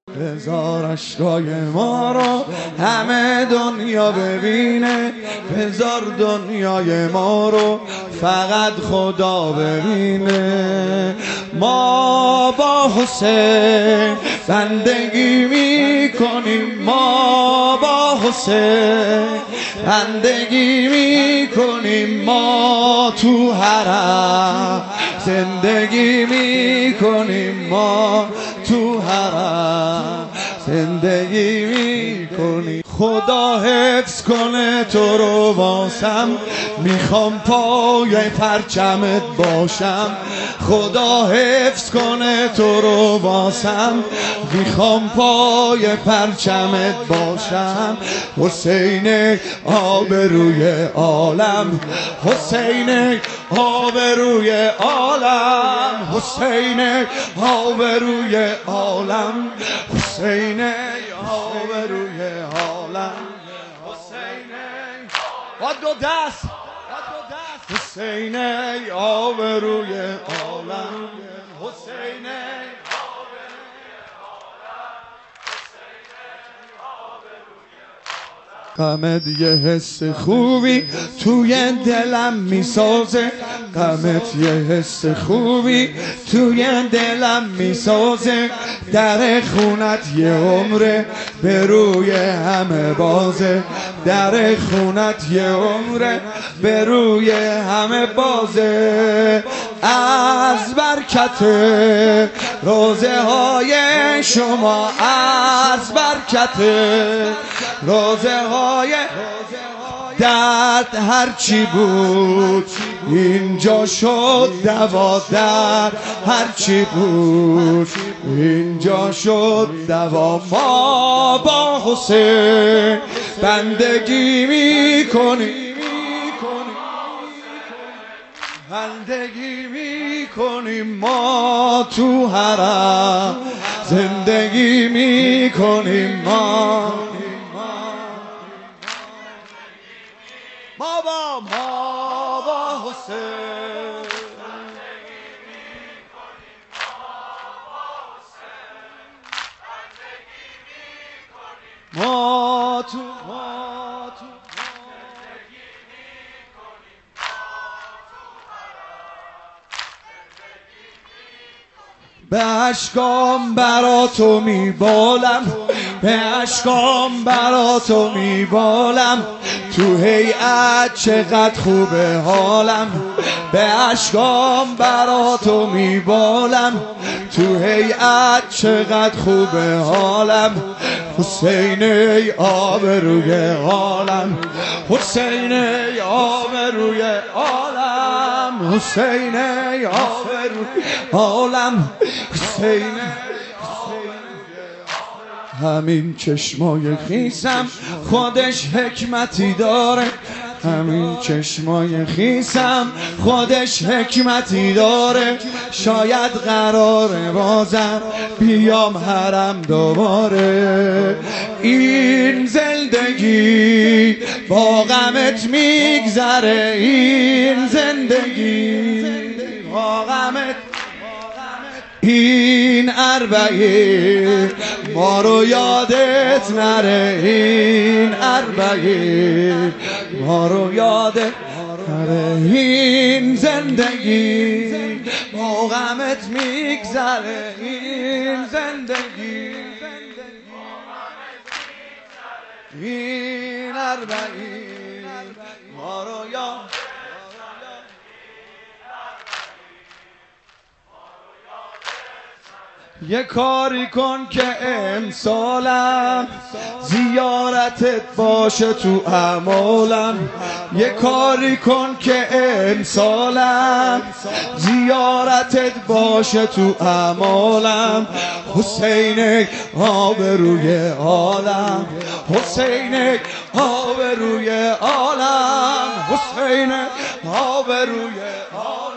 بذار اشکای ما رو همه دنیا ببینه، بذار دنیای ما رو فقط خدا ببینه. ما با حسین بندگی میکنیم، ما با حسین بندگی میکنیم، ما تو حرم زندگی میکنیم، ما تو حرم زندگی میکنی. خدا حفظ کنه تو رو واسم، میخوام پای پرچمت باشم. خدا حفظ کنه تو رو واسم، میخوام پای پرچمت باشم. حسین آبروی عالم، حسین آبروی عالم، حسین آبروی عالم، حسین آبروی عالم، حسین با دو دست، حسین آبروی عالم، حسین غمت یه حس خوبی توی دلم میسازه، غمت یه حس خوبی توی دلم میسازه. در خونت یه عمره به روی همه بازه، در خونت یه عمره به روی همه بازه. از برکت روزه های شما، از برکت روزه های درد هرچی بود اینجا شد دوا، درد هرچی بود اینجا شد دوا. ما با حسین بندگی میکنیم، بندگی میکنیم، ما تو حرم زندگی میکنیم، ما با حسین ما تو به اشکام برا تو میبالم، به اشکام برا تو میبالم. تو هیئت چقدر خوبه حالم، به اشکام برا تو میبالم. تو هیئت چقدر خوبه حالم. حسین ای آبروی عالم، حسین ای آبروی عالم، حسین ای آبروی عالم، حسین. همین چشمای خیسم خودش حکمتی داره، همین چشمای خیسم خودش حکمتی داره. شاید قراره بازم بیام حرم دوباره. این زندگی با غمت میگذره، این زندگی با غمت. این اربعین ما رو یادت نره، این اربعین ما رو یادت نره. این زندگی با غمت میگذره، این زندگی این اربعین ما رو یادت. یه کاری کن که امسالم زیارتت باشه تو اعمالم، یه کاری کن که امسالم زیارتت باشه تو اعمالم. حسین آبروی عالم، حسین آبروی عالم، حسین آبروی عالم.